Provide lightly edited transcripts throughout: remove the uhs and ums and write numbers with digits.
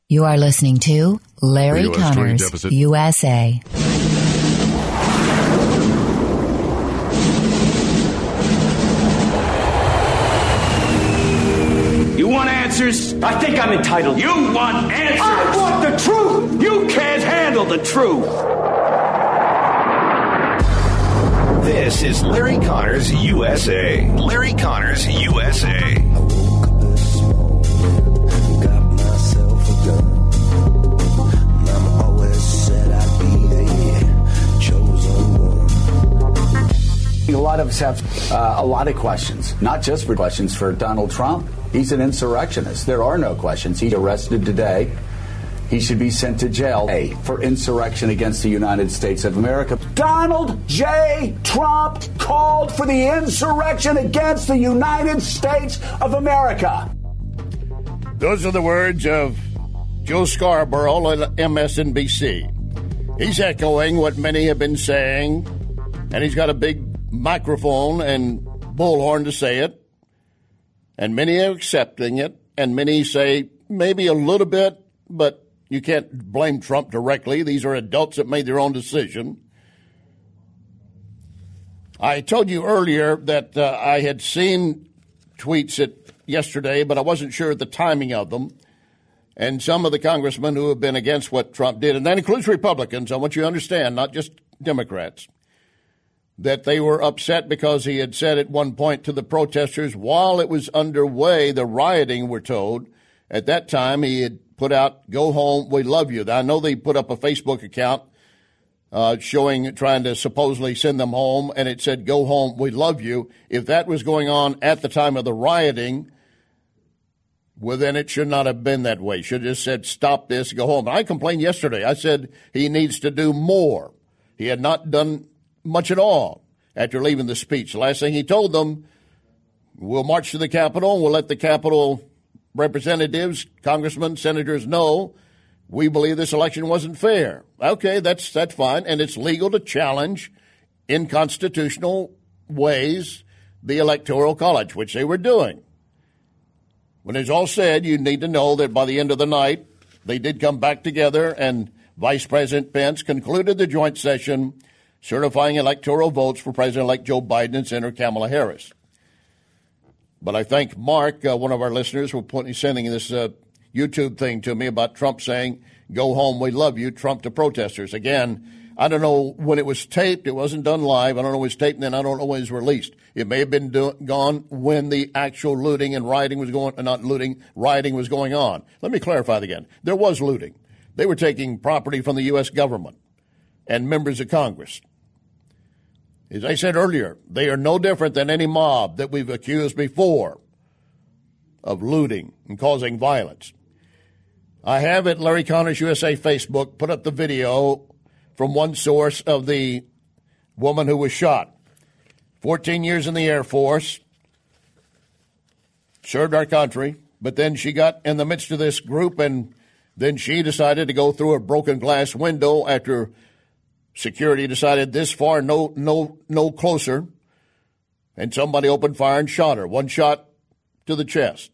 You are listening to Larry Connors, USA. You want answers? I think I'm entitled. You want answers? I want the truth! You can't handle the truth! This is Larry Connors, USA. Larry Connors, USA. A lot of us have a lot of questions, not just for questions for Donald Trump. He's an insurrectionist. There are no questions. He's arrested today. He should be sent to jail for insurrection against the United States of America. Donald J. Trump called for the insurrection against the United States of America. Those are the words of Joe Scarborough at MSNBC. He's echoing what many have been saying, and he's got a big microphone and bullhorn to say it, and many are accepting it, and many say maybe a little bit, but you can't blame Trump directly. These are adults that made their own decision. I told you earlier that I had seen tweets yesterday, but I wasn't sure of the timing of them. And some of the congressmen who have been against what Trump did, and that includes Republicans, I want you to understand, not just Democrats, that they were upset because he had said at one point to the protesters while it was underway, the rioting, we're told, at that time he had put out, "Go home, we love you." I know they put up a Facebook account trying to supposedly send them home, and it said, "Go home, we love you." If that was going on at the time of the rioting, well, then it should not have been that way. Should have just said, "Stop this, go home." I complained yesterday. I said he needs to do more. He had not done much at all after leaving the speech. The last thing he told them, we'll march to the Capitol, and we'll let the Capitol representatives, congressmen, senators know we believe this election wasn't fair. Okay, that's fine, and it's legal to challenge in constitutional ways the Electoral College, which they were doing. When it's all said, you need to know that by the end of the night, they did come back together, and Vice President Pence concluded the joint session certifying electoral votes for President-elect Joe Biden and Senator Kamala Harris. But I thank Mark, one of our listeners, for sending this YouTube thing to me about Trump saying, "Go home, we love you," Trump to protesters. Again, I don't know when it was taped. It wasn't done live. I don't know when it was taped, and then I don't know when it was released. It may have been gone when the actual looting and rioting was rioting was going on. Let me clarify that again. There was looting. They were taking property from the U.S. government and members of Congress. As I said earlier, they are no different than any mob that we've accused before of looting and causing violence. I have at Larry Connors USA Facebook put up the video from one source of the woman who was shot. 14 years in the Air Force, served our country, but then she got in the midst of this group, and then she decided to go through a broken glass window after security decided this far, no closer, and somebody opened fire and shot her. One shot to the chest.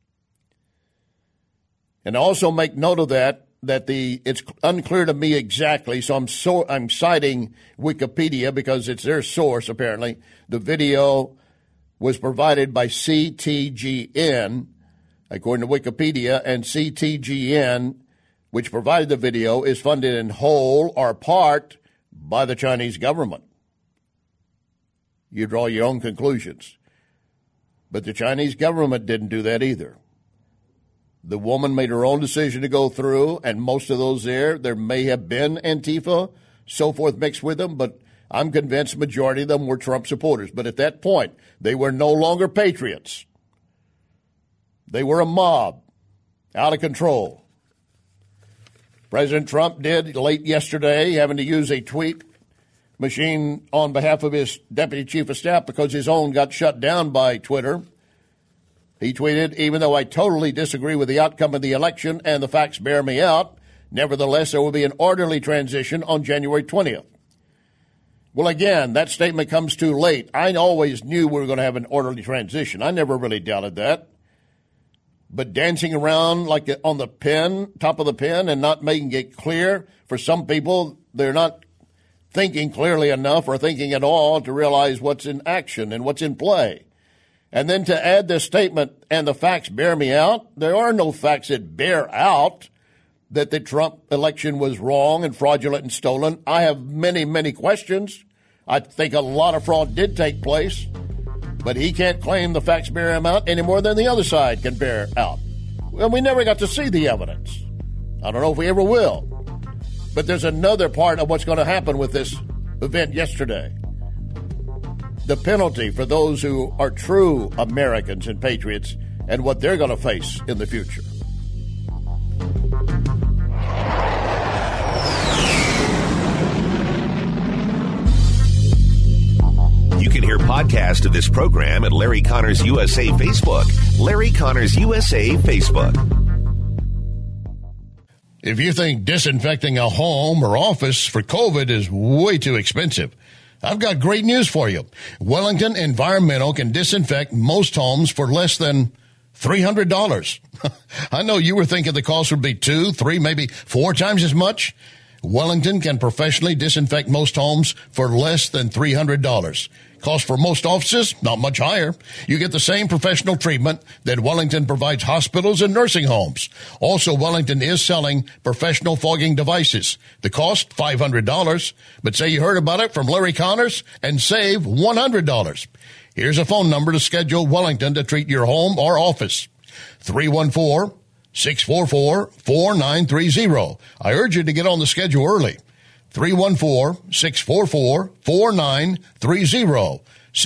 And also make note of that it's unclear to me exactly, so I'm citing Wikipedia because it's their source, apparently. The video was provided by CTGN, according to Wikipedia, and CTGN, which provided the video, is funded in whole or part by the Chinese government. You draw your own conclusions. But the Chinese government didn't do that either. The woman made her own decision to go through, and most of those there may have been Antifa, so forth, mixed with them, but I'm convinced the majority of them were Trump supporters. But at that point, they were no longer patriots. They were a mob, out of control. President Trump did late yesterday, having to use a tweet machine on behalf of his deputy chief of staff because his own got shut down by Twitter. He tweeted, "Even though I totally disagree with the outcome of the election and the facts bear me out, nevertheless, there will be an orderly transition on January 20th. Well, again, that statement comes too late. I always knew we were going to have an orderly transition. I never really doubted that. but dancing around like on the pen, top of the pen, and not making it clear. For some people, they're not thinking clearly enough or thinking at all to realize what's in action and what's in play. And then to add this statement, and the facts bear me out, there are no facts that bear out that the Trump election was wrong and fraudulent and stolen. I have many, many questions. I think a lot of fraud did take place, but he can't claim the facts bear him out any more than the other side can bear out. Well, we never got to see the evidence. I don't know if we ever will. But there's another part of what's going to happen with this event yesterday. The penalty for those who are true Americans and patriots and what they're going to face in the future. You can hear podcasts of this program at Larry Connors USA Facebook. Larry Connors USA Facebook. If you think disinfecting a home or office for COVID is way too expensive, I've got great news for you. Wellington Environmental can disinfect most homes for less than $300. I know you were thinking the cost would be 2, 3, maybe 4 times as much. Wellington can professionally disinfect most homes for less than $300. Cost for most offices, not much higher. You get the same professional treatment that Wellington provides hospitals and nursing homes. Also, Wellington is selling professional fogging devices. The cost, $500. But say you heard about it from Larry Connors and save $100. Here's a phone number to schedule Wellington to treat your home or office. 314-644-4930. I urge you to get on the schedule early. 314-644-4930.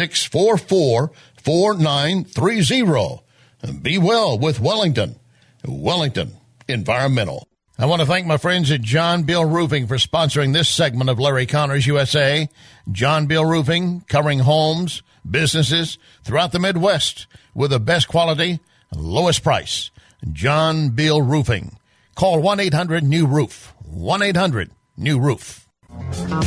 644-4930. Be well with Wellington. Wellington Environmental. I want to thank my friends at John Bill Roofing for sponsoring this segment of Larry Connors USA. John Bill Roofing, covering homes, businesses throughout the Midwest with the best quality, lowest price. John Bill Roofing. Call 1-800-NEW-ROOF. 1-800-NEW-ROOF. Well, you can't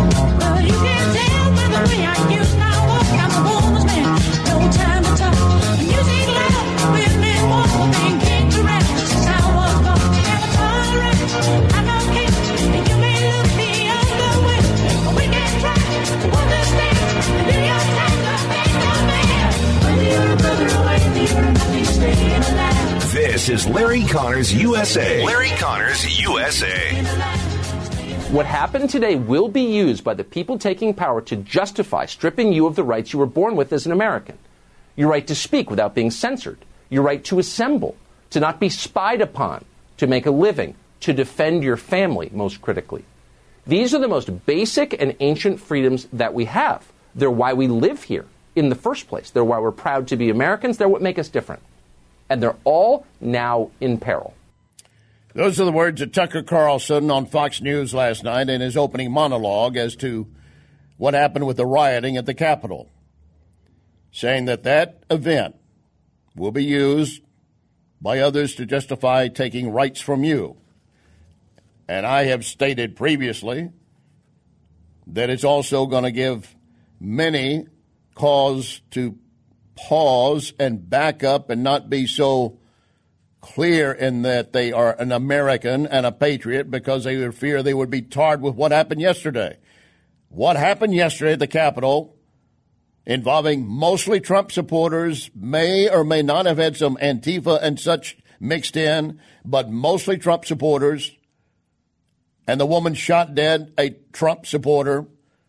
tell by the way I use my walk. I'm a woman's man, no time to talk. Music loud, with me walking, kick around since I was born. Never tolerate, I'm okay, and you may look the other way. But we can try to understand and do your time to make a man. Whether you're a brother or whether you're a nothing, staying alive. This is Larry Connors USA. Larry Connors USA. What happened today will be used by the people taking power to justify stripping you of the rights you were born with as an American. Your right to speak without being censored. Your right to assemble, to not be spied upon, to make a living, to defend your family, most critically. These are the most basic and ancient freedoms that we have. They're why we live here in the first place. They're why we're proud to be Americans. They're what make us different. And they're all now in peril. Those are the words of Tucker Carlson on Fox News last night in his opening monologue as to what happened with the rioting at the Capitol, saying that that event will be used by others to justify taking rights from you. And I have stated previously that it's also going to give many cause to pause and back up and not be so clear in that they are an American and a patriot because they would fear they would be tarred with what happened yesterday. What happened yesterday at the Capitol, involving mostly Trump supporters, may or may not have had some Antifa and such mixed in, but mostly Trump supporters, and the woman shot dead a Trump supporter,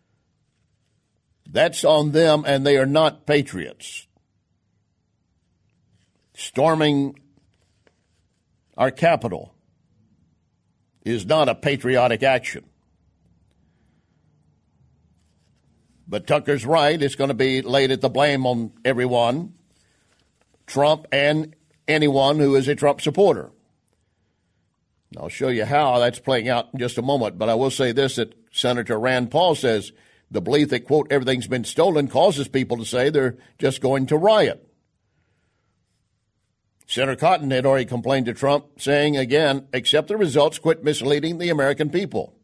that's on them, and they are not patriots. Storming our Capitol is not a patriotic action. But Tucker's right. It's going to be laid at the blame on everyone, Trump and anyone who is a Trump supporter. And I'll show you how that's playing out in just a moment. But I will say this, that Senator Rand Paul says the belief that, quote, everything's been stolen causes people to say they're just going to riot. Senator Cotton had already complained to Trump, saying, again, accept the results, quit misleading the American people.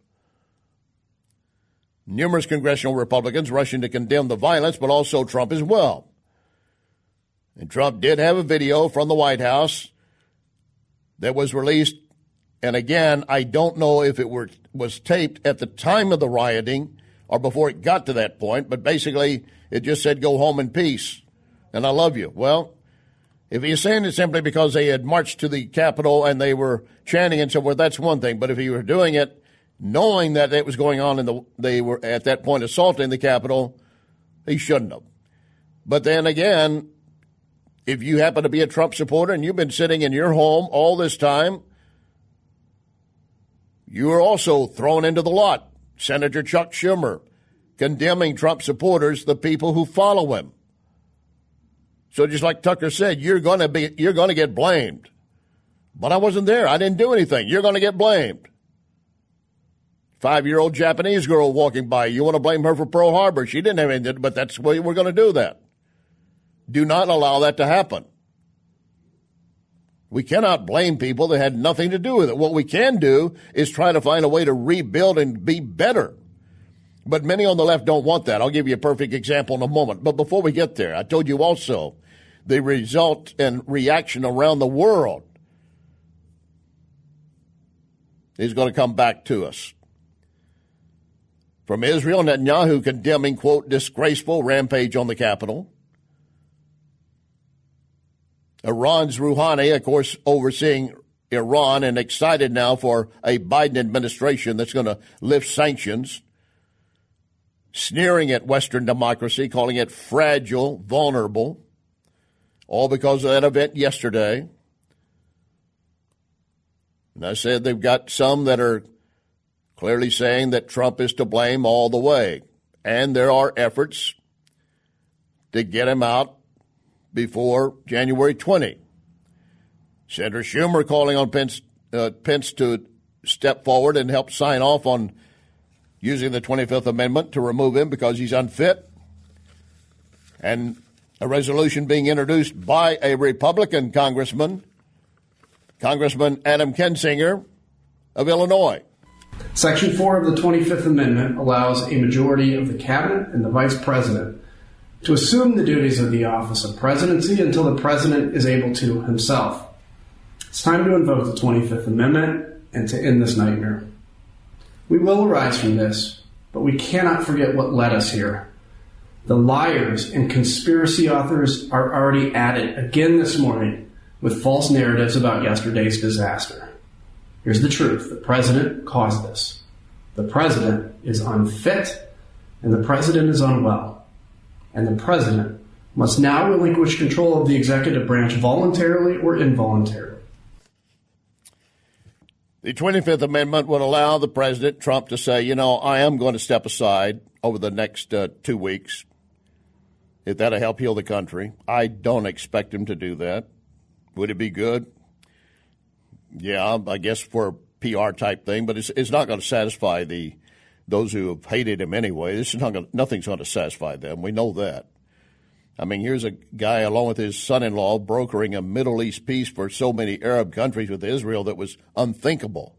Numerous congressional Republicans rushing to condemn the violence, but also Trump as well. And Trump did have a video from the White House that was released. And again, I don't know if it was taped at the time of the rioting or before it got to that point, but basically it just said, go home in peace, and I love you. Well, if he's saying it simply because they had marched to the Capitol and they were chanting and so forth, that's one thing. But if he were doing it knowing that it was going on and they were at that point assaulting the Capitol, he shouldn't have. But then again, if you happen to be a Trump supporter and you've been sitting in your home all this time, you are also thrown into the lot. Senator Chuck Schumer condemning Trump supporters, the people who follow him. So just like Tucker said, you're going to get blamed. But I wasn't there. I didn't do anything. You're going to get blamed. 5-year-old Japanese girl walking by. You want to blame her for Pearl Harbor. She didn't have anything, but that's the way we're going to do that. Do not allow that to happen. We cannot blame people that had nothing to do with it. What we can do is try to find a way to rebuild and be better. But many on the left don't want that. I'll give you a perfect example in a moment. But before we get there, I told you also the result and reaction around the world is going to come back to us. From Israel, Netanyahu condemning, quote, disgraceful rampage on the Capitol. Iran's Rouhani, of course, overseeing Iran and excited now for a Biden administration that's going to lift sanctions, sneering at Western democracy, calling it fragile, vulnerable, all because of that event yesterday. And I said they've got some that are clearly saying that Trump is to blame all the way. And there are efforts to get him out before January 20. Senator Schumer calling on Pence to step forward and help sign off on using the 25th Amendment to remove him because he's unfit. And a resolution being introduced by a Republican Congressman Adam Kinzinger of Illinois. Section 4 of the 25th Amendment allows a majority of the cabinet and the vice president to assume the duties of the office of presidency until the president is able to himself. It's time to invoke the 25th Amendment and to end this nightmare. We will arise from this, but we cannot forget what led us here. The liars and conspiracy authors are already at it again this morning with false narratives about yesterday's disaster. Here's the truth. The president caused this. The president is unfit, and the president is unwell. And the president must now relinquish control of the executive branch voluntarily or involuntarily. The 25th Amendment would allow the president, Trump, to say, I am going to step aside over the next 2 weeks, if that'll help heal the country. I don't expect him to do that. Would it be good? Yeah, I guess for a PR type thing, but it's not going to satisfy those who have hated him anyway. Nothing's going to satisfy them. We know that. I mean, here's a guy along with his son-in-law brokering a Middle East peace for so many Arab countries with Israel that was unthinkable,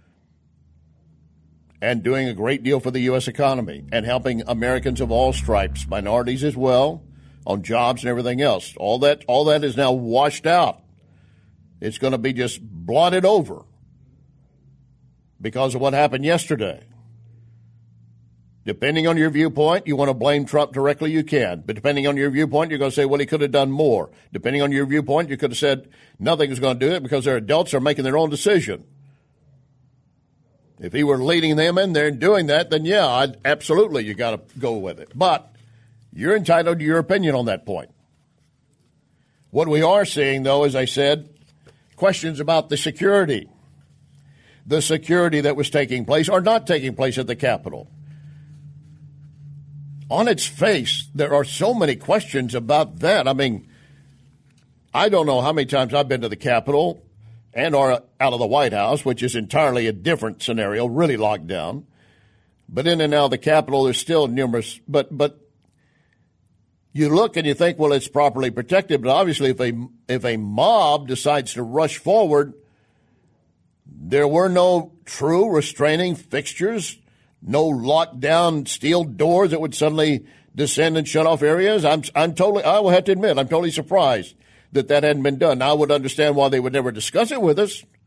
and doing a great deal for the U.S. economy and helping Americans of all stripes, minorities as well, on jobs and everything else. All that is now washed out. It's going to be just blotted over because of what happened yesterday. Depending on your viewpoint, you want to blame Trump directly, you can. But depending on your viewpoint, you're going to say, well, he could have done more. Depending on your viewpoint, you could have said nothing was going to do it because they're adults, are making their own decision. If he were leading them in there and doing that, then yeah, absolutely, you got to go with it. But you're entitled to your opinion on that point. What we are seeing, though, as I said, questions about the security that was taking place or not taking place at the Capitol. On its face, there are so many questions about that. I mean, I don't know how many times I've been to the Capitol and or out of the White House, which is entirely a different scenario, really locked down. But in and out of the Capitol, there's still numerous. But you look and you think, well, it's properly protected. But obviously, if a mob decides to rush forward, there were no true restraining fixtures, no locked down steel doors that would suddenly descend and shut off areas. I will have to admit, I'm totally surprised that hadn't been done. Now, I would understand why they would never discuss it with us.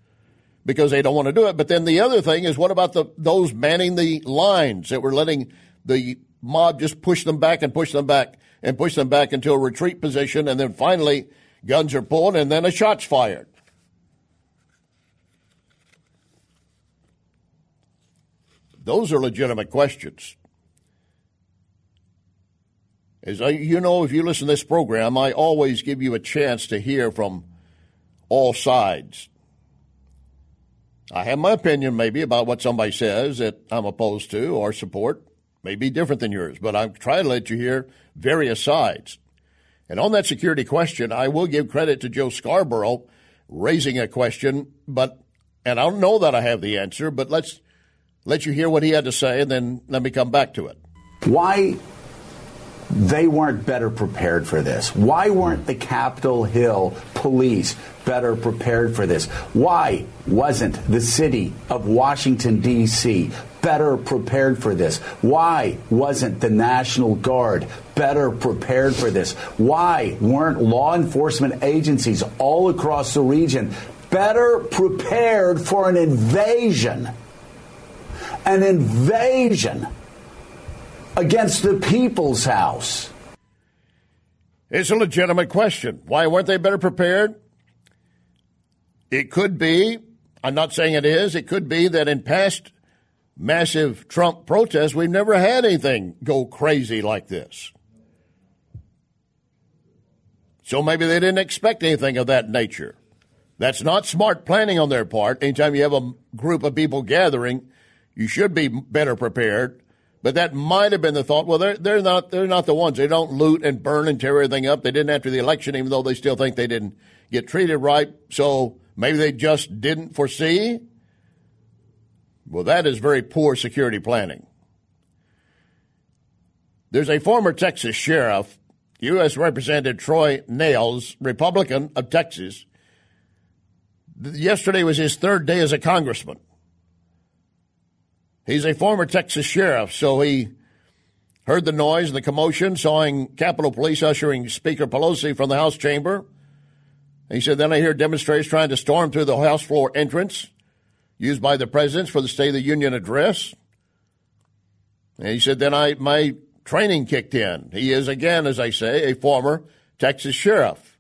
because they don't want to do it. But then the other thing is, what about those manning the lines that were letting the mob just push them back and push them back and push them back into a retreat position, and then finally guns are pulled and then a shot's fired? Those are legitimate questions. As you know, if you listen to this program, I always give you a chance to hear from all sides. I have my opinion maybe about what somebody says that I'm opposed to or support. May be different than yours, but I'm trying to let you hear various sides. And on that security question, I will give credit to Joe Scarborough raising a question, and I don't know that I have the answer, but let's let you hear what he had to say, and then let me come back to it. Why they weren't better prepared for this? Why weren't the Capitol Hill police better prepared for this? Why wasn't the city of Washington, D.C. better prepared for this? Why wasn't the National Guard better prepared for this? Why weren't law enforcement agencies all across the region better prepared for an invasion? An invasion against the People's House. It's a legitimate question. Why weren't they better prepared? It could be, I'm not saying it is, it could be that in past massive Trump protests, we've never had anything go crazy like this. So maybe they didn't expect anything of that nature. That's not smart planning on their part. Anytime you have a group of people gathering, you should be better prepared. But that might have been the thought. Well, they're not the ones. They don't loot and burn and tear everything up. They didn't after the election, even though they still think they didn't get treated right. So maybe they just didn't foresee. Well, that is very poor security planning. There's a former Texas sheriff, U.S. Representative Troy Nehls, Republican of Texas. Yesterday was his third day as a congressman. He's a former Texas sheriff, so he heard the noise and the commotion, saw Capitol Police ushering Speaker Pelosi from the House chamber. He said, then I hear demonstrators trying to storm through the House floor entrance used by the presidents for the State of the Union address. And he said, then my training kicked in. He is, again, as I say, a former Texas sheriff.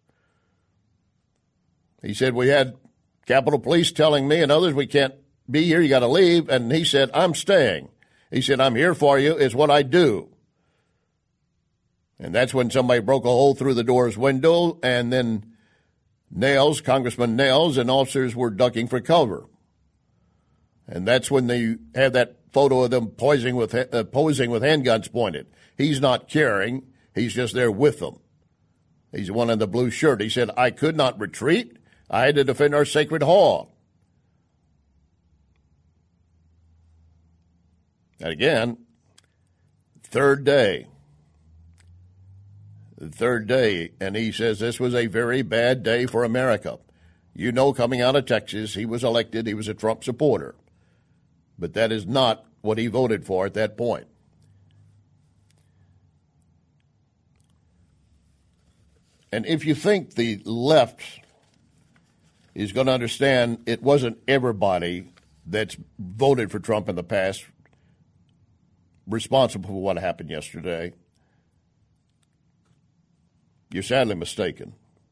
He said, we had Capitol Police telling me and others we can't be here, you got to leave. And he said, I'm staying. He said, I'm here for you. It's what I do. And that's when somebody broke a hole through the door's window, and then Congressman Nehls, and officers were ducking for cover. And that's when they had that photo of them posing with handguns pointed. He's not carrying. He's just there with them. He's the one in the blue shirt. He said, I could not retreat. I had to defend our sacred hall. And again, third day, and he says this was a very bad day for America. You know, coming out of Texas, he was elected, he was a Trump supporter. But that is not what he voted for at that point. And if you think the left is going to understand it wasn't everybody that's voted for Trump in the past responsible for what happened yesterday, you're sadly mistaken.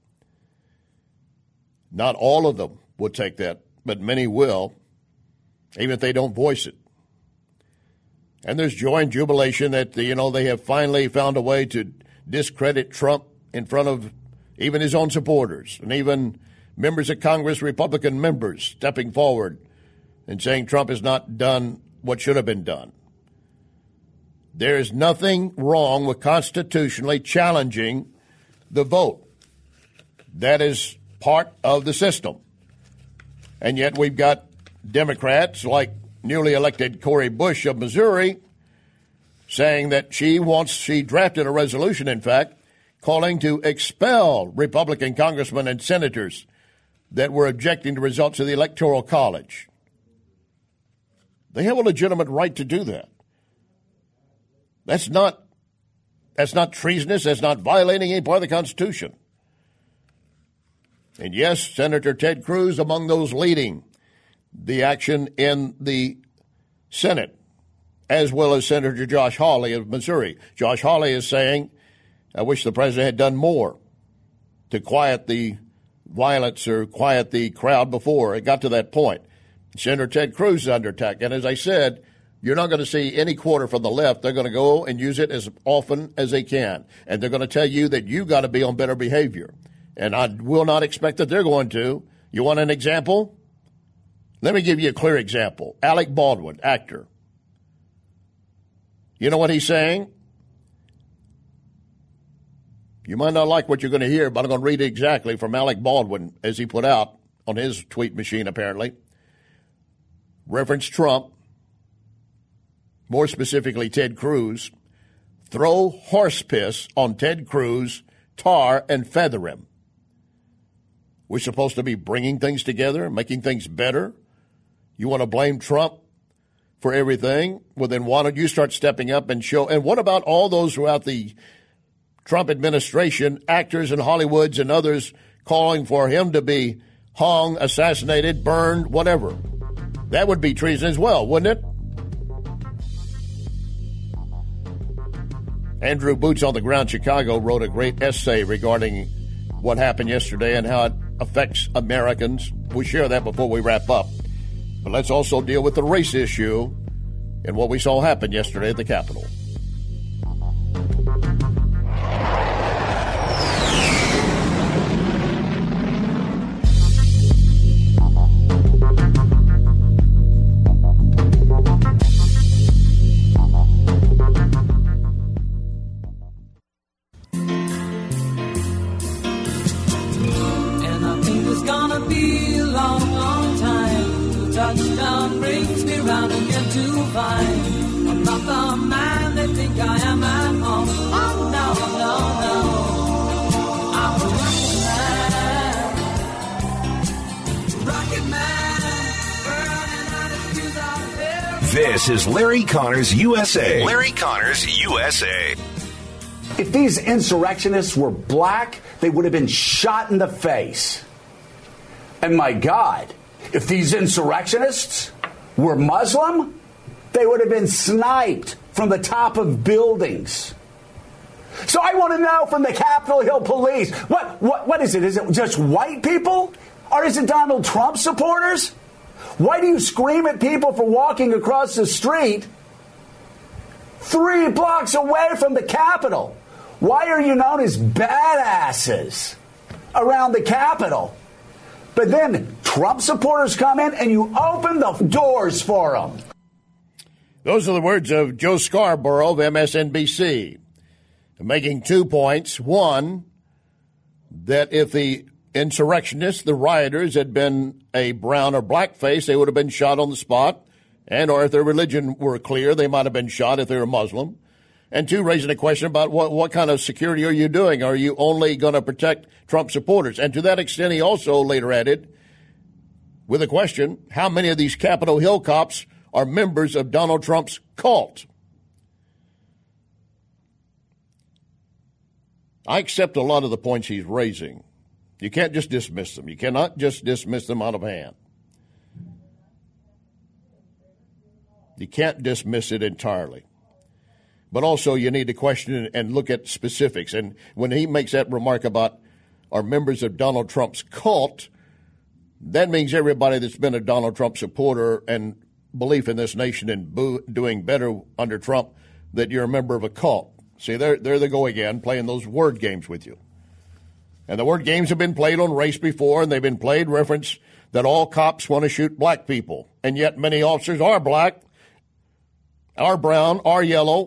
Not all of them will take that, but many will, even if they don't voice it. And there's joy and jubilation that, they have finally found a way to discredit Trump in front of even his own supporters and even members of Congress, Republican members, stepping forward and saying Trump has not done what should have been done. There is nothing wrong with constitutionally challenging the vote. That is part of the system. And yet we've got Democrats like newly elected Cori Bush of Missouri saying that she drafted a resolution, in fact, calling to expel Republican congressmen and senators that were objecting to results of the Electoral College. They have a legitimate right to do that. That's not treasonous. That's not violating any part of the Constitution. And yes, Senator Ted Cruz among those leading the action in the Senate, as well as Senator Josh Hawley of Missouri. Josh Hawley is saying, I wish the president had done more to quiet the violence or quiet the crowd before it got to that point. Senator Ted Cruz is under attack. And as I said, you're not going to see any quarter from the left. They're going to go and use it as often as they can. And they're going to tell you that you got to be on better behavior. And I will not expect that they're going to. You want an example? Let me give you a clear example. Alec Baldwin, actor. You know what he's saying? You might not like what you're going to hear, but I'm going to read it exactly from Alec Baldwin as he put out on his tweet machine, apparently. Reference Trump, more specifically Ted Cruz. Throw horse piss on Ted Cruz, tar and feather him. We're supposed to be bringing things together, making things better. You want to blame Trump for everything? Well, then why don't you start stepping up and show? And what about all those throughout the Trump administration, actors in Hollywoods and others calling for him to be hung, assassinated, burned, whatever? That would be treason as well, wouldn't it? Andrew Boots on the Ground Chicago wrote a great essay regarding what happened yesterday and how it affects Americans. We'll share that before we wrap up. But let's also deal with the race issue and what we saw happen yesterday at the Capitol. Touchdown brings me round again to find I'm not the man they think I am at home. Oh, no, I'm a rocket man, burning out his fuse out there. This is Larry Connors USA. Larry Connors USA. If these insurrectionists were black, they would have been shot in the face. And my God, if these insurrectionists were Muslim, they would have been sniped from the top of buildings. So I want to know from the Capitol Hill Police, what is it? Is it just white people? Or is it Donald Trump supporters? Why do you scream at people for walking across the street 3 blocks away from the Capitol? Why are you known as badasses around the Capitol? But then Trump supporters come in and you open the doors for them. Those are the words of Joe Scarborough of MSNBC, making 2 points. One, that if the insurrectionists, the rioters, had been a brown or black face, they would have been shot on the spot. And or if their religion were clear, they might have been shot if they were Muslim. And 2, raising a question about what kind of security are you doing? Are you only going to protect Trump supporters? And to that extent, he also later added, with a question, how many of these Capitol Hill cops are members of Donald Trump's cult? I accept a lot of the points he's raising. You can't just dismiss them. You cannot just dismiss them out of hand. You can't dismiss it entirely. But also you need to question and look at specifics. And when he makes that remark about are members of Donald Trump's cult, that means everybody that's been a Donald Trump supporter and belief in this nation and doing better under Trump, that you're a member of a cult. See, there they go again, playing those word games with you. And the word games have been played on race before, and they've been played reference that all cops want to shoot black people. And yet many officers are black, are brown, are yellow.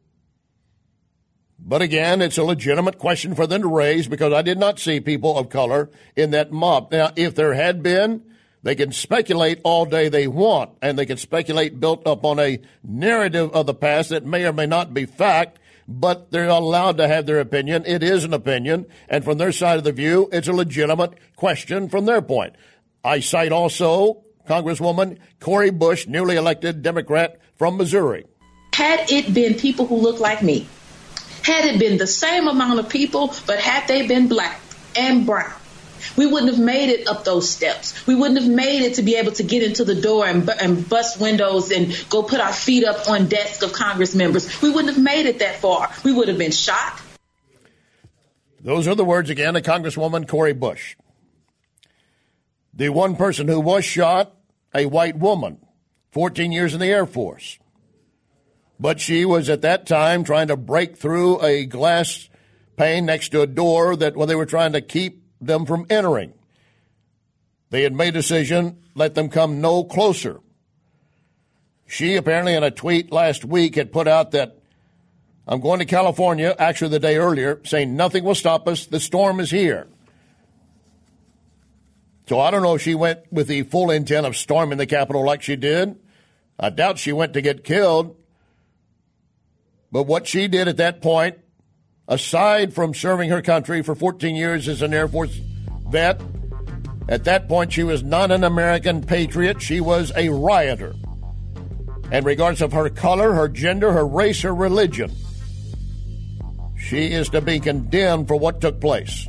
But again, it's a legitimate question for them to raise because I did not see people of color in that mob. Now, if there had been, they can speculate all day they want, and they can speculate built up on a narrative of the past that may or may not be fact, but they're allowed to have their opinion. It is an opinion, and from their side of the view, it's a legitimate question from their point. I cite also Congresswoman Cori Bush, newly elected Democrat from Missouri. Had it been people who look like me, had it been the same amount of people, but had they been black and brown, We wouldn't have made it up those steps. We wouldn't have made it to be able to get into the door and bust windows and go put our feet up on desks of Congress members. We wouldn't have made it that far. We would have been shot. Those are the words again of Congresswoman Cori Bush. The one person who was shot, a white woman, 14 years in the Air Force. But she was at that time trying to break through a glass pane next to a door that they were trying to keep them from entering. They had made a decision, let them come no closer. She apparently in a tweet last week had put out that I'm going to California, actually the day earlier, saying nothing will stop us. The storm is here. So I don't know if she went with the full intent of storming the Capitol like she did. I doubt she went to get killed. But what she did at that point, aside from serving her country for 14 years as an Air Force vet, at that point she was not an American patriot. She was a rioter. And regardless of her color, her gender, her race, her religion, she is to be condemned for what took place.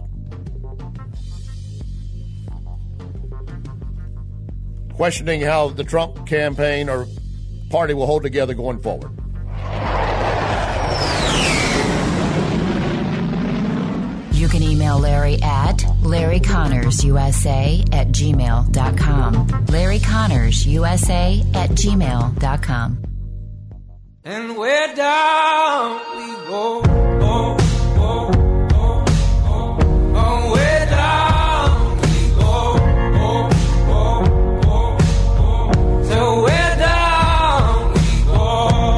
Questioning how the Trump campaign or party will hold together going forward. You can email Larry at LarryConnorsUSA@gmail.com. LarryConnorsUSA@gmail.com. And where down we go. Way down we go. So where down we go.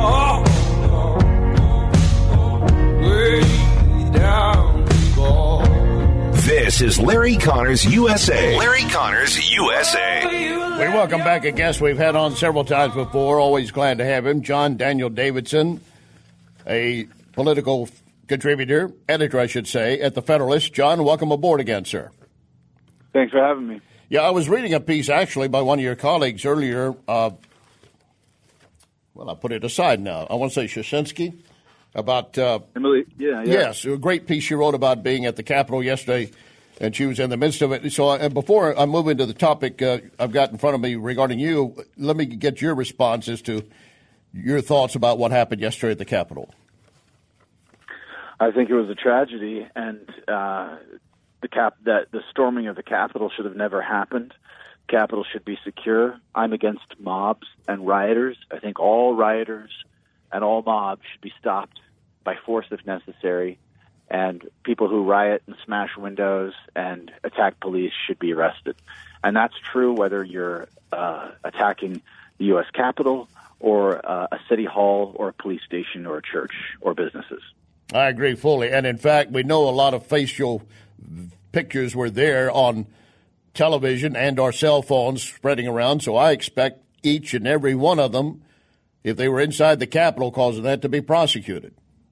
Way down we go. This is Larry Connors USA. Larry Connors USA. We welcome back a guest we've had on several times before. Always glad to have him. John Daniel Davidson, a political contributor, editor, I should say, at The Federalist. John, welcome aboard again, sir. Thanks for having me. Yeah, I was reading a piece, actually, by one of your colleagues earlier. Well, I'll put it aside now. I want to say Shinseki about... Emily, yeah. Yes, a great piece she wrote about being at the Capitol yesterday, and she was in the midst of it. So before I move into the topic I've got in front of me regarding you, let me get your response as to your thoughts about what happened yesterday at the Capitol. I think it was a tragedy, and the storming of the Capitol should have never happened. Capitol should be secure. I'm against mobs and rioters. I think all rioters and all mobs should be stopped by force if necessary, and people who riot and smash windows and attack police should be arrested. And that's true whether you're attacking the U.S. Capitol or a city hall or a police station or a church or businesses. I agree fully. And, in fact, we know a lot of facial pictures were there on television and our cell phones spreading around, so I expect each and every one of them, if they were inside the Capitol causing that, to be prosecuted.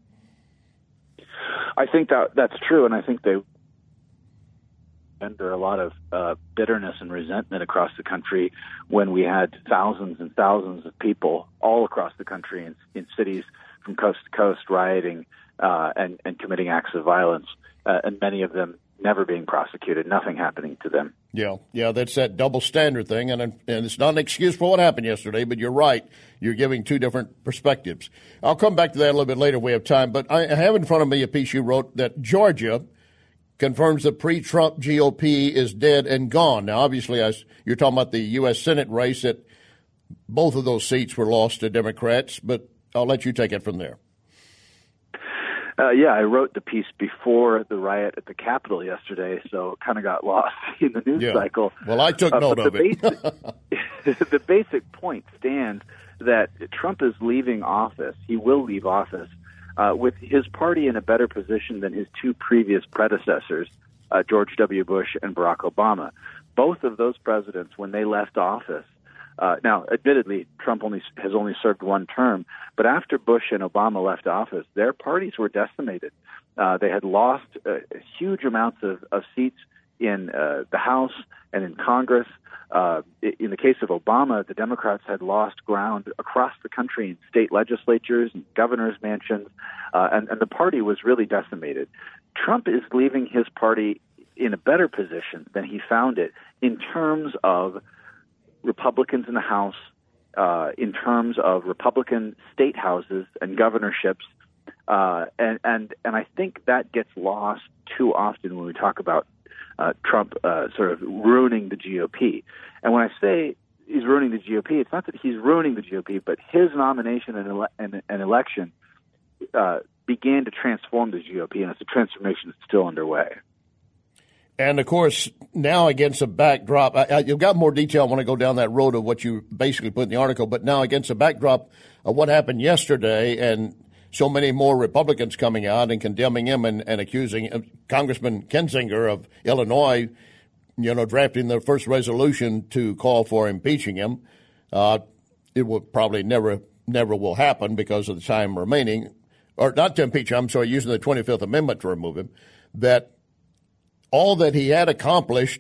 I think that's true, and I think they under a lot of bitterness and resentment across the country when we had thousands and thousands of people all across the country in cities from coast to coast rioting and committing acts of violence, and many of them never being prosecuted, nothing happening to them. Yeah, that's that double standard thing, and it's not an excuse for what happened yesterday, but you're right. You're giving two different perspectives. I'll come back to that a little bit later if we have time, but I have in front of me a piece you wrote that Georgia confirms the pre-Trump GOP is dead and gone. Now, obviously, as you're talking about the U.S. Senate race, that both of those seats were lost to Democrats, but I'll let you take it from there. I wrote the piece before the riot at the Capitol yesterday, so it kind of got lost in the news cycle. Well, I took note of it. The basic point stands that Trump is leaving office. He will leave office with his party in a better position than his two previous predecessors, George W. Bush and Barack Obama. Both of those presidents, when they left office, now, admittedly, Trump has only served one term, but after Bush and Obama left office, their parties were decimated. They had lost huge amounts of seats in the House and in Congress. In the case of Obama, the Democrats had lost ground across the country in state legislatures and governors' mansions, and the party was really decimated. Trump is leaving his party in a better position than he found it in terms of Republicans in the House, in terms of Republican state houses and governorships, and I think that gets lost too often when we talk about Trump sort of ruining the GOP. And when I say he's ruining the GOP, it's not that he's ruining the GOP, but his nomination and election began to transform the GOP, and it's a transformation that's still underway. And, of course, now against a backdrop, you've got more detail. I want to go down that road of what you basically put in the article, but now against a backdrop of what happened yesterday and so many more Republicans coming out and condemning him and accusing Congressman Kinzinger of Illinois, drafting the first resolution to call for impeaching him. It will probably never will happen because of the time remaining, or not to impeach him, I'm sorry, using the 25th Amendment to remove him, that all that he had accomplished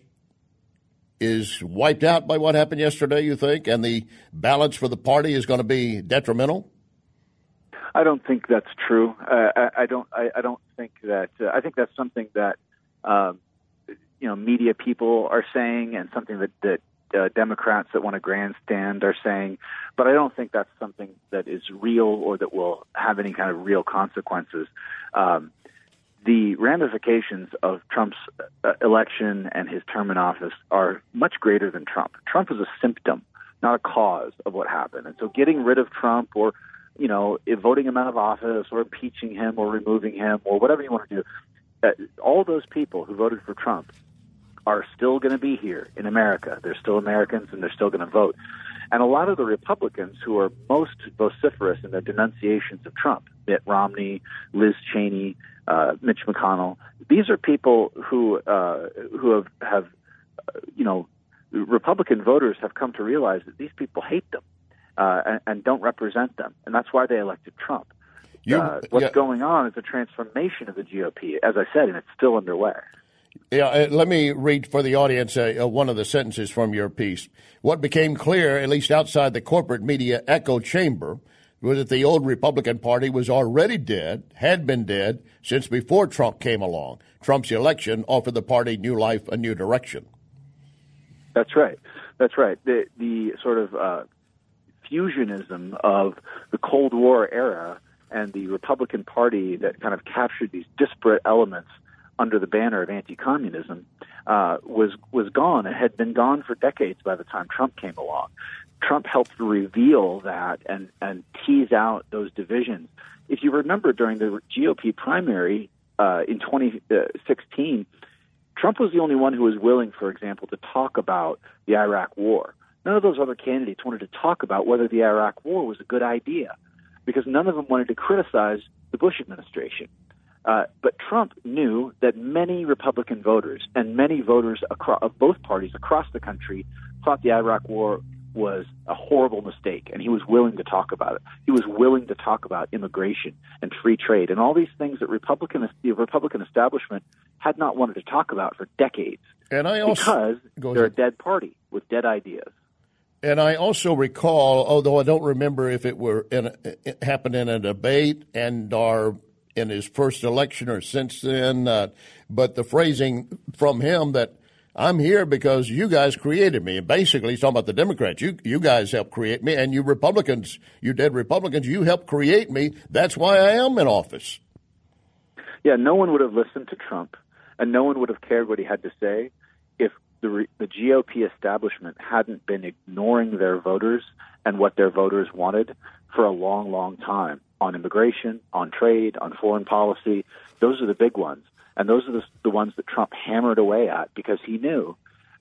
is wiped out by what happened yesterday, you think, and the balance for the party is going to be detrimental? I don't think that's true. I don't think that. I think that's something that media people are saying, and something that Democrats that want to grandstand are saying. But I don't think that's something that is real or that will have any kind of real consequences. The ramifications of Trump's election and his term in office are much greater than Trump. Trump is a symptom, not a cause of what happened. And so getting rid of Trump or, voting him out of office or impeaching him or removing him or whatever you want to do, all those people who voted for Trump are still going to be here in America. They're still Americans and they're still going to vote. And a lot of the Republicans who are most vociferous in their denunciations of Trump, Mitt Romney, Liz Cheney, Mitch McConnell, these are people who have Republican voters have come to realize that these people hate them and don't represent them, and that's why they elected Trump. What's going on is a transformation of the GOP, as I said, and it's still underway. Yeah, let me read for the audience one of the sentences from your piece. What became clear, at least outside the corporate media echo chamber, was that the old Republican Party was already dead, had been dead, since before Trump came along. Trump's election offered the party new life, a new direction. That's right. That's right. The sort of fusionism of the Cold War era and the Republican Party that kind of captured these disparate elements under the banner of anti-communism was gone. It had been gone for decades by the time Trump came along. Trump helped reveal that and tease out those divisions. If you remember, during the GOP primary in 2016, Trump was the only one who was willing, for example, to talk about the Iraq War. None of those other candidates wanted to talk about whether the Iraq War was a good idea, because none of them wanted to criticize the Bush administration. But Trump knew that many Republican voters and many voters of both parties across the country thought the Iraq War was a horrible mistake, and he was willing to talk about it. He was willing to talk about immigration and free trade and all these things that the Republican establishment had not wanted to talk about for decades. And I also, because they're a dead party with dead ideas. And I also recall, although I don't remember if it happened in a debate or in his first election or since then, but the phrasing from him that I'm here because you guys created me. And basically, he's talking about the Democrats. You guys helped create me, and you Republicans, you dead Republicans, you helped create me. That's why I am in office. Yeah, no one would have listened to Trump, and no one would have cared what he had to say if the GOP establishment hadn't been ignoring their voters and what their voters wanted for a long, long time on immigration, on trade, on foreign policy. Those are the big ones. And those are the ones that Trump hammered away at because he knew,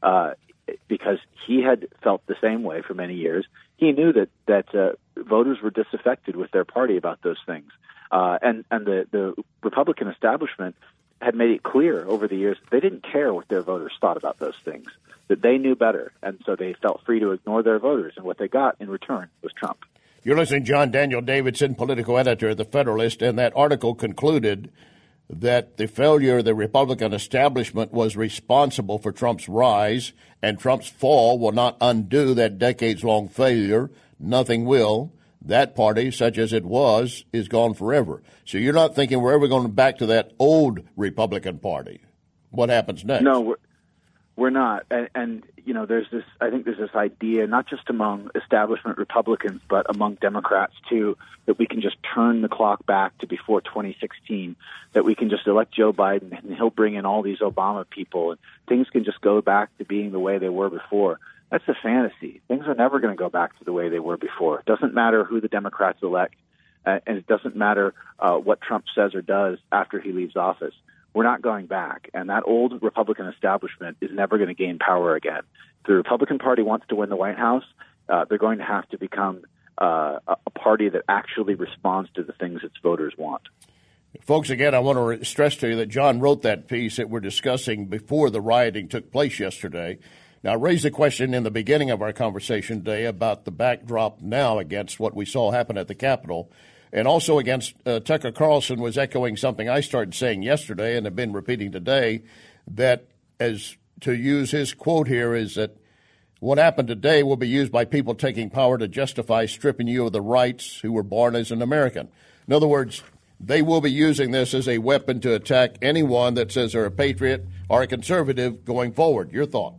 because he had felt the same way for many years. He knew that voters were disaffected with their party about those things. And the Republican establishment had made it clear over the years that they didn't care what their voters thought about those things, that they knew better. And so they felt free to ignore their voters. And what they got in return was Trump. You're listening to John Daniel Davidson, political editor of The Federalist, and that article concluded that the failure of the Republican establishment was responsible for Trump's rise, and Trump's fall will not undo that decades-long failure. Nothing will. That party, such as it was, is gone forever. So you're not thinking we're ever going back to that old Republican Party. what happens next. No, we're not. And there's this. I think there's this idea, not just among establishment Republicans, but among Democrats too, that we can just turn the clock back to before 2016. That we can just elect Joe Biden and he'll bring in all these Obama people, and things can just go back to being the way they were before. That's a fantasy. Things are never going to go back to the way they were before. It doesn't matter who the Democrats elect, and it doesn't matter what Trump says or does after he leaves office. We're not going back, and that old Republican establishment is never going to gain power again. If the Republican Party wants to win the White House, they're going to have to become a party that actually responds to the things its voters want. Folks, again, I want to stress to you that John wrote that piece that we're discussing before the rioting took place yesterday. Now, I raised a question in the beginning of our conversation today about the backdrop now against what we saw happen at the Capitol, and also against Tucker Carlson was echoing something I started saying yesterday and have been repeating today, that, as to use his quote here, is that what happened today will be used by people taking power to justify stripping you of the rights who were born as an American. In other words, they will be using this as a weapon to attack anyone that says they're a patriot or a conservative going forward. Your thought?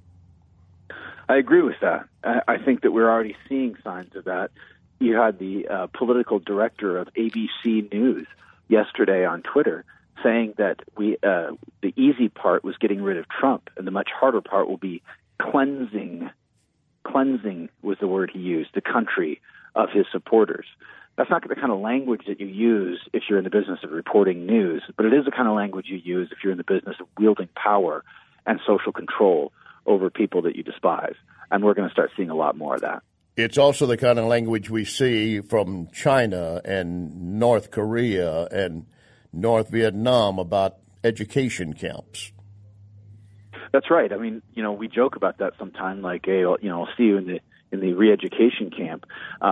I agree with that. I think that we're already seeing signs of that. You had the political director of ABC News yesterday on Twitter saying that the easy part was getting rid of Trump, and the much harder part will be cleansing. Cleansing was the word he used, the country of his supporters. That's not the kind of language that you use if you're in the business of reporting news, but it is the kind of language you use if you're in the business of wielding power and social control over people that you despise. And we're going to start seeing a lot more of that. It's also the kind of language we see from China and North Korea and North Vietnam about education camps. That's right. I mean, we joke about that sometimes, like, hey, I'll see you in the re-education camp.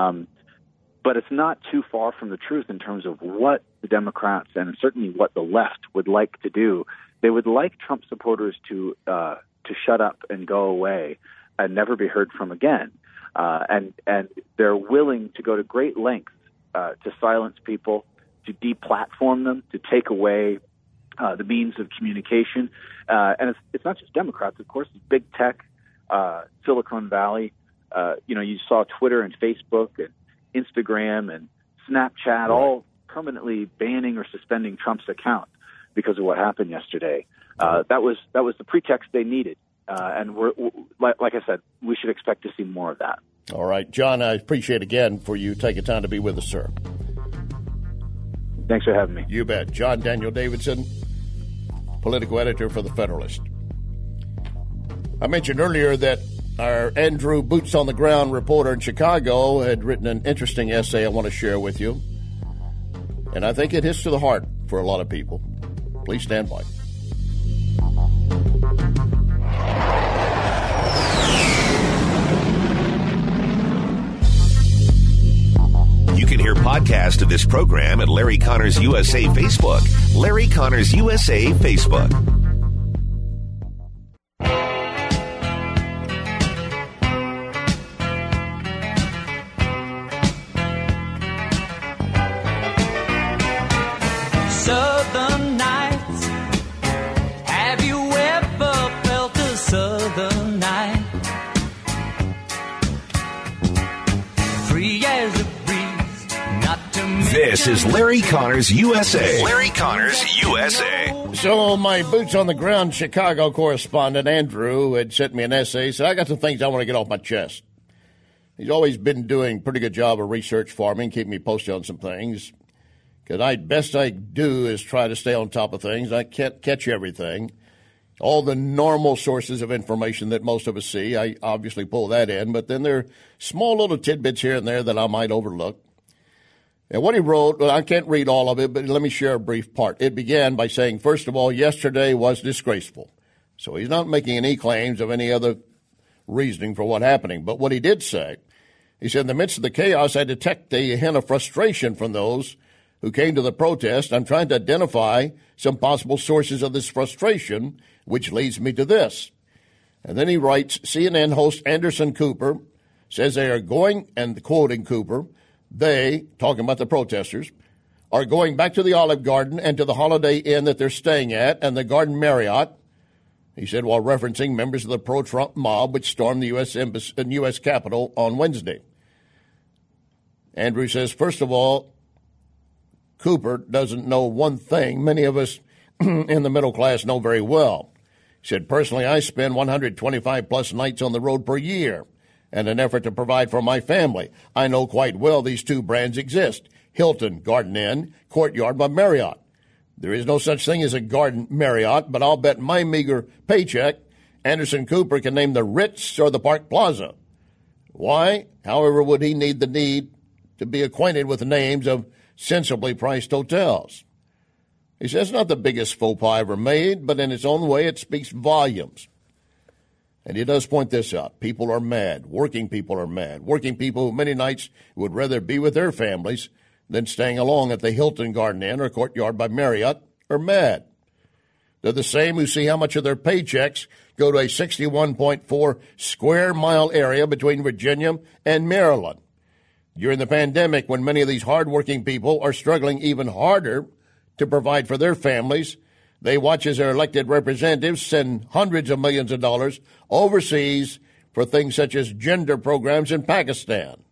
But it's not too far from the truth in terms of what the Democrats and certainly what the left would like to do. They would like Trump supporters to shut up and go away and never be heard from again. And they're willing to go to great lengths to silence people, to deplatform them, to take away the means of communication. And it's not just Democrats, of course. It's big tech, Silicon Valley. You saw Twitter and Facebook and Instagram and Snapchat all permanently banning or suspending Trump's account because of what happened yesterday. That was the pretext they needed. And we're, like I said, we should expect to see more of that. All right. John, I appreciate again for you taking time to be with us, sir. Thanks for having me. You bet. John Daniel Davidson, political editor for The Federalist. I mentioned earlier that our Andrew Boots on the Ground reporter in Chicago had written an interesting essay I want to share with you. And I think it hits to the heart for a lot of people. Please stand by. You can hear podcasts of this program at Larry Connors USA Facebook. Larry Connors USA Facebook. Southern nights. Have you ever felt a southern night? Free as a breeze, not to mention. This is Larry Connors USA. Larry Connors USA. So my Boots on the Ground Chicago correspondent, Andrew, had sent me an essay. He said, I got some things I want to get off my chest. He's always been doing a pretty good job of research for me and keeping me posted on some things. Because best I do is try to stay on top of things. I can't catch everything. All the normal sources of information that most of us see, I obviously pull that in. But then there are small little tidbits here and there that I might overlook. And what he wrote, well, I can't read all of it, but let me share a brief part. It began by saying, first of all, yesterday was disgraceful. So he's not making any claims of any other reasoning for what happening. But what he did say, he said, in the midst of the chaos, I detect a hint of frustration from those who came to the protest. I'm trying to identify some possible sources of this frustration, which leads me to this. And then he writes, CNN host Anderson Cooper says they are going, and quoting Cooper, they, talking about the protesters, are going back to the Olive Garden and to the Holiday Inn that they're staying at and the Garden Marriott, he said, while referencing members of the pro-Trump mob which stormed the U.S. Capitol on Wednesday. Andrew says, first of all, Cooper doesn't know one thing many of us in the middle class know very well. He said, personally, I spend 125-plus nights on the road per year in an effort to provide for my family. I know quite well these two brands exist, Hilton, Garden Inn, Courtyard by Marriott. There is no such thing as a Garden Marriott, but I'll bet my meager paycheck Anderson Cooper can name the Ritz or the Park Plaza. Why, however, would he need to be acquainted with the names of sensibly priced hotels? He says it's not the biggest faux pas ever made, but in its own way it speaks volumes. And he does point this out. People are mad. Working people are mad. Working people who many nights would rather be with their families than staying along at the Hilton Garden Inn or Courtyard by Marriott are mad. They're the same who see how much of their paychecks go to a 61.4 square mile area between Virginia and Maryland. During the pandemic, when many of these hardworking people are struggling even harder to provide for their families, they watch as their elected representatives send hundreds of millions of dollars overseas for things such as gender programs in Pakistan.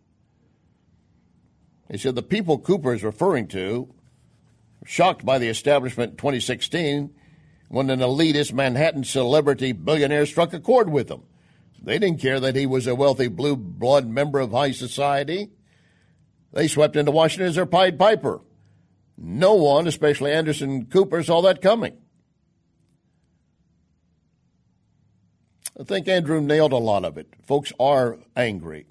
He said the people Cooper is referring to were shocked by the establishment in 2016 when an elitist Manhattan celebrity billionaire struck a chord with them. They didn't care that he was a wealthy blue blood member of high society. They swept into Washington as their Pied Piper. No one, especially Anderson Cooper, saw that coming. I think Andrew nailed a lot of it. Folks are angry.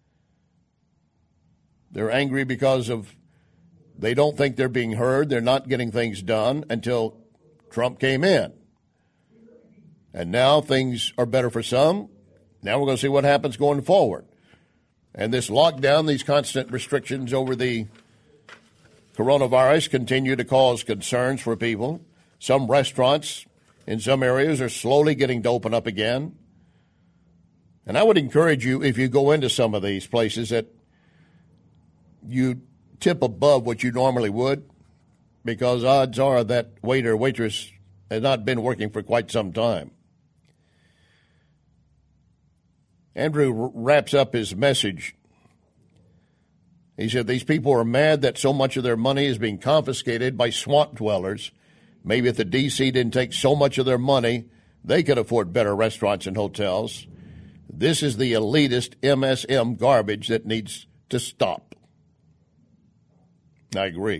They're angry because they don't think they're being heard. They're not getting things done until Trump came in. And now things are better for some. Now we're going to see what happens going forward. And this lockdown, these constant restrictions over the coronavirus continue to cause concerns for people. Some restaurants in some areas are slowly getting to open up again. And I would encourage you, if you go into some of these places, that you tip above what you normally would, because odds are that waiter or waitress has not been working for quite some time. Andrew wraps up his message. He said these people are mad that so much of their money is being confiscated by swamp dwellers. Maybe if the D.C. didn't take so much of their money, they could afford better restaurants and hotels. This is the elitist MSM garbage that needs to stop. I agree.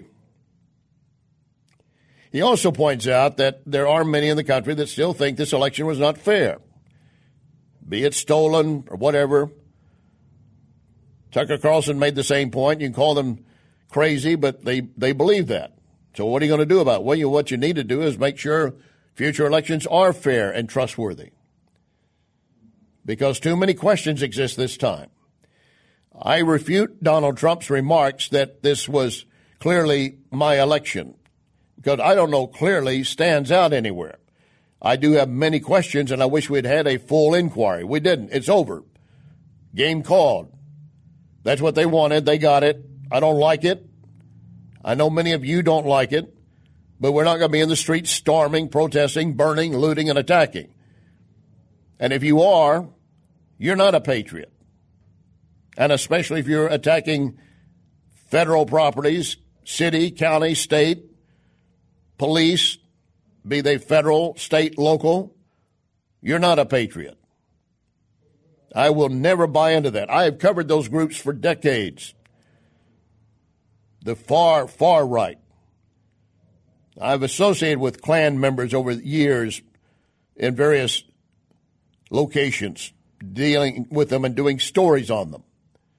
He also points out that there are many in the country that still think this election was not fair, be it stolen or whatever. Tucker Carlson made the same point. You can call them crazy, but they believe that. So what are you going to do about it? Well, what you need to do is make sure future elections are fair and trustworthy, because too many questions exist this time. I refute Donald Trump's remarks that this was clearly my election, because I don't know clearly stands out anywhere. I do have many questions, and I wish we'd had a full inquiry. We didn't. It's over. Game called. That's what they wanted. They got it. I don't like it. I know many of you don't like it, but we're not going to be in the streets storming, protesting, burning, looting, and attacking. And if you are, you're not a patriot. And especially if you're attacking federal properties, city, county, state, police, be they federal, state, local, you're not a patriot. I will never buy into that. I have covered those groups for decades. The far, far right. I've associated with Klan members over the years in various locations, dealing with them and doing stories on them.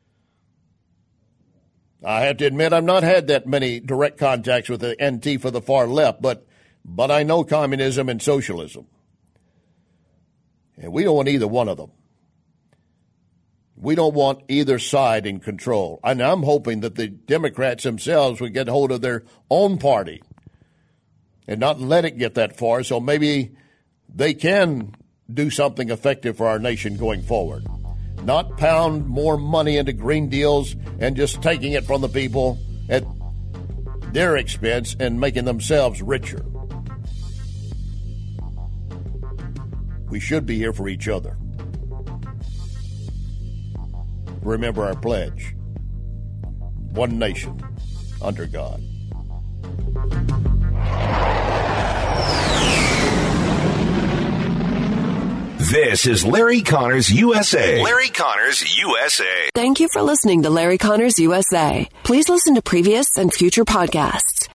I have to admit I've not had that many direct contacts with the Antifa, the far left, but I know communism and socialism. And we don't want either one of them. We don't want either side in control. And I'm hoping that the Democrats themselves would get hold of their own party and not let it get that far, so maybe they can do something effective for our nation going forward. Not pound more money into green deals and just taking it from the people at their expense and making themselves richer. We should be here for each other. Remember our pledge. One nation under God. This is Larry Connors USA. Larry Connors USA. Thank you for listening to Larry Connors USA. Please listen to previous and future podcasts